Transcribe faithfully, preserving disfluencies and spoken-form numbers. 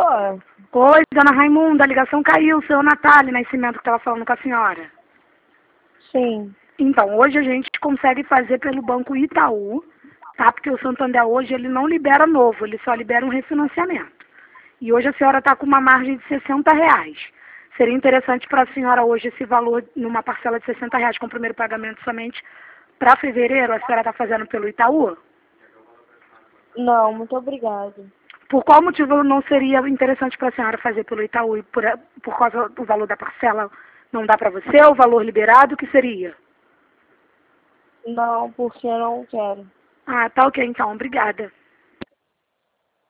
Alô? Oi, dona Raimunda, a ligação caiu, seu Natália Nascimento que estava falando com a senhora. Sim. Então, hoje a gente consegue fazer pelo Banco Itaú, tá? Porque o Santander hoje ele não libera novo, ele só libera um refinanciamento. E hoje a senhora está com uma margem de sessenta reais. Seria interessante para a senhora hoje esse valor numa parcela de sessenta reais com o primeiro pagamento somente para fevereiro, a senhora está fazendo pelo Itaú? Não, muito obrigada. Por qual motivo não seria interessante para a senhora fazer pelo Itaú e por, por causa do valor da parcela não dá para você, o valor liberado, o que seria? Não, porque eu não quero. Ah, tá ok então, obrigada.